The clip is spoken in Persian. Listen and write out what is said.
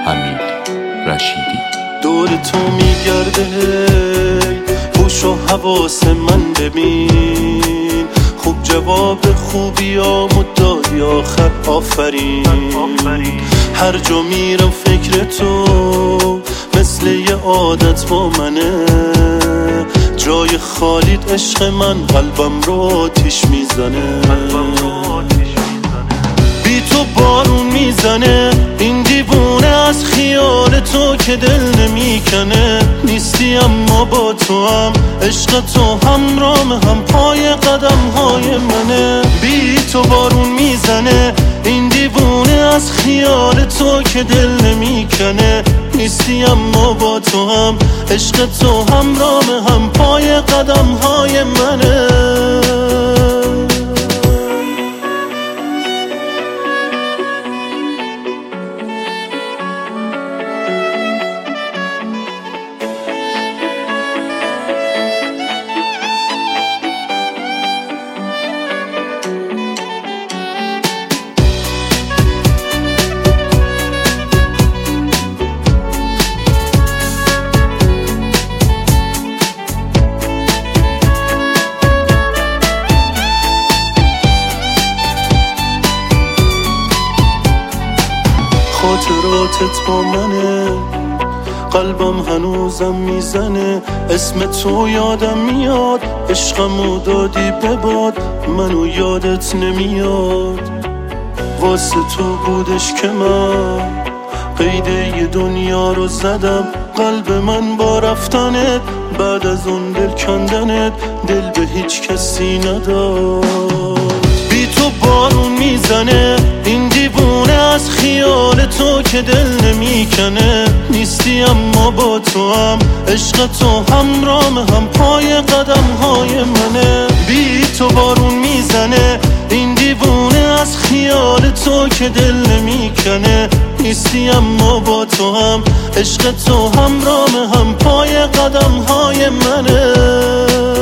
حمید رشیدی. دور تو میگرده هوش و حواس من ببین، خوب جواب خوبیامو دادی آخر آفرین. هر جا میرم فکر تو مثل یه عادت با منه، جای خالیت عشق من قلبم رو آتیش میزنه. بی تو بارون میزنه این دیوونه از خیال تو که دل نمیکنه. نیستی اما با تو هم عشق تو همرام هم پای قدم های منه. بی تو بارون میزنه این دیوونه از خیال تو که دل نمیکنه. نیستی اما با تو هم عشق تو همرام هم پای قدم های منه. خاطراتت با منه، قلبم هنوزم میزنه. اسم تو یادم میاد، عشقمو دادی به باد، منو یادت نمیاد. واسه تو بودش که من قید یه دنیا رو زدم. قلب من با رفتنت بعد از اون دل کندنت دل به هیچ کسی نداد. بی تو بارون میزنه این دیوونه از خیال تو که دل نمیکنه. نیستی اما با تو هم عشق تو همرام هم پای قدم های منه. بی تو بارون میزنه این دیوونه از خیال تو که دل نمیکنه. نیستی اما با تو هم عشق تو همرام هم پای قدم های منه.